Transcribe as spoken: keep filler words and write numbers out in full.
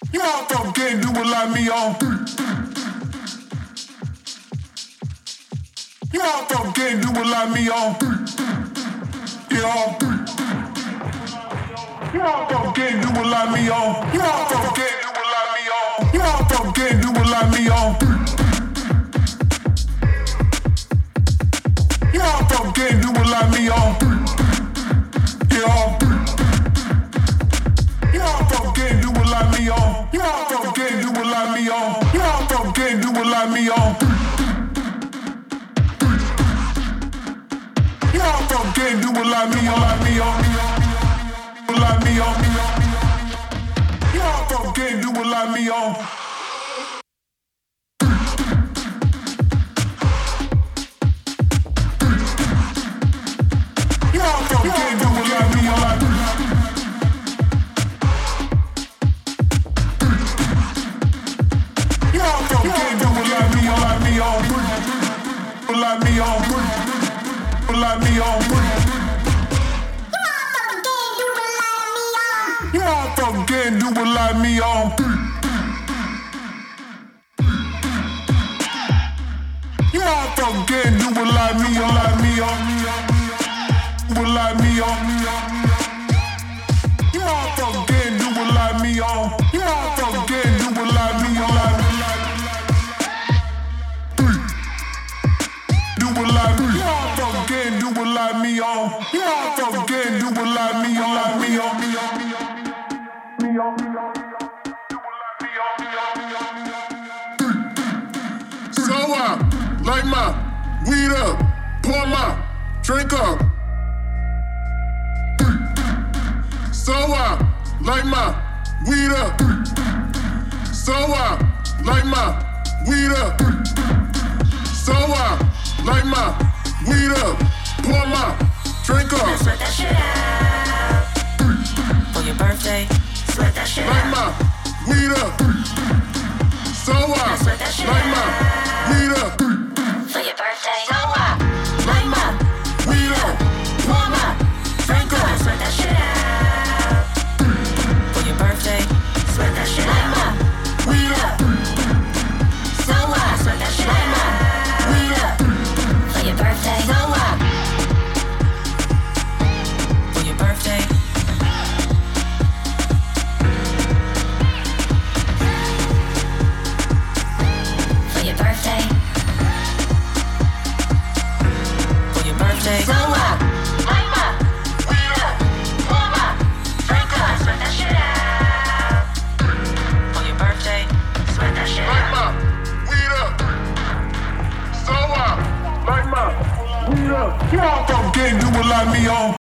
You motherfucker can't do it like me on. You motherfucker can't do it like me on. Yeah. You motherfucker can't do it like me on. You motherfucker can't do it like me on. You motherfucker can't do it like me on. You motherfucker can't do it like me on. Yeah. You motherfucker can't do it like me on. You motherfucker can't do it like me on. You motherfucker can't do it like me on. You motherfucker can't do it like me on, like me on, like me on. You motherfucker can't do it like me on. You motherfucker can't do it like me on, like me on. You motherfucker can't do it like me on, like me on, like me on, like me on. You motherfucker can't do it like me on. You motherfucker can't do it like me on, like me on, do it like me on. You motherfucker can't do it like me on. You motherfucker can't do it like me on, like me. Do it like me. You motherfucker can't do it like me on. You motherfucker can't do it like me on, like me on, me on, me on. So I light my weed up, pour my drink up. So I light my weed up. So I light my weed up. So I light my weed up, pour my drink up. Sweat that shit out for your birthday. Sweat that shit Light out. my weed up. So I Sweat that shit light my weed up. For your birthday. So I light my weed up, pour my drink up. Sweat that shit out for your birthday. Sweat that shit out. Light my weed up. So I sweat that shit out. Light my weed up for your birthday. So I for your birthday. For your birthday. For your birthday. So I light my weed up, pour my drink up. Sweat that shit out. For your birthday. Sweat that shit Light out. my weed up. So I light my weed up. You motherfucker can't do it like me on.